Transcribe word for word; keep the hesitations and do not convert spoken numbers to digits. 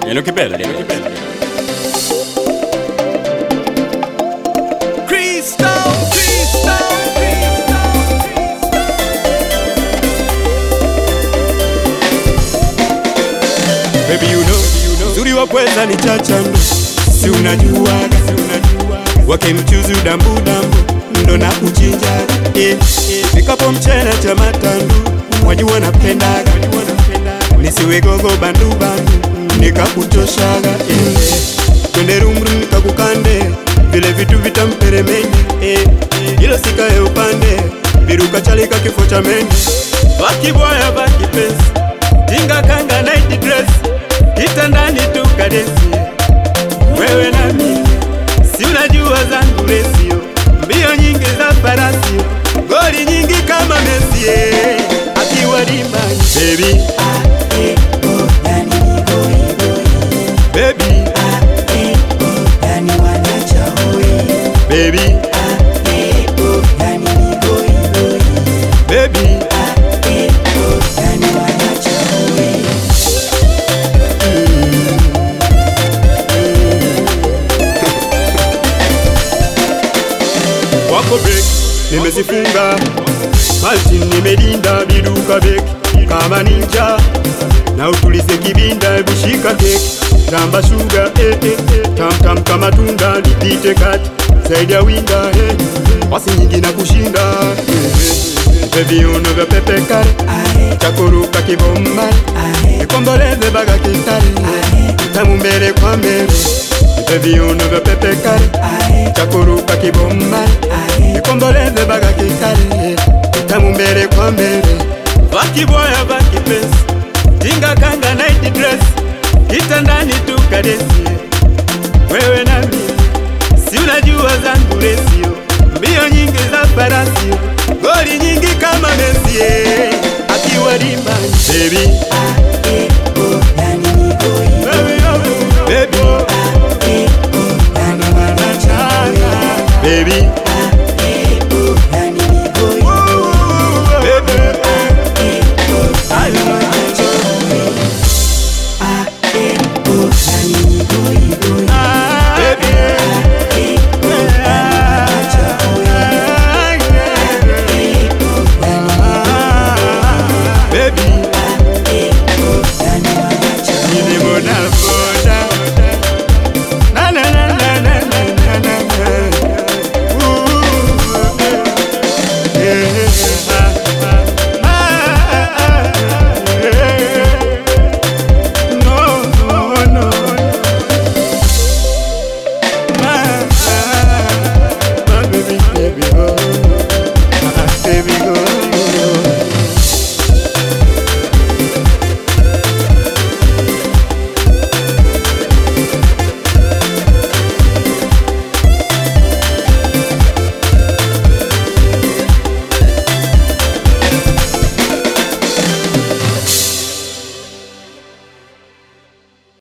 Neno kipenda, neno kipenda. Crystal, Crystal, Crystal, Baby you know, you know, uzuri wa pweza ni chachando. Si unajua, si unajua, wake mchuzi udambu dambu ndo na kuchinjaga. Eh, eh, nikapo mchele cha matandu, wajua napendaga, wajua napendaga. Nisiwe gogo bandu bandu, nikakutoshaga. Eh, twende rumru nikakukande, vile vitu vitamperemenye. Eh, eh, ilo sikae upande, biruka chalika kifo cha menye. Baki boya baki pesi, tinga kanga night dress, kitandani tukadesi. Wewe na mimi, si unajua zangu resio, mbio nyingi za farasio, goli nyingi kama Messi akiwa dimbani. Baby, ah, eh, oh, yani ni goi, goi. baby, Ah, eh, oh, yani wanacha hoi. baby, Ah, eh, oh, yani ni goi, goi. baby. Ah, eh, oh, yani wanacha hoi. Wako break, nimezifunga Malti nimelinda biduka beki kama ninja. Na utulize kibinda bishika keki tamba sugar eh, eh, eh. Tam tam kama tunda nipite kati zaidi ya winda eh. Wasi nyingi na kushinda eh, eh. Baby uno vya pepe kare Ae, chakuruka kibomba ae, nikomboleze baga kitari ae, tamu mbele kwa mbele. Baby uno vya pepe kare ae, chakuruka kibomba ae. nikomboleze baga kitari tamu mbele kwa mbele. Baki boya baki pesi, tinga kanga night dress, kitandani tukadesi. Wewe na mimi, si unajua zangu resio, mbio nyingi za farasio, goli nyingi kama Messi akiwa dimbani. Baby, Ah,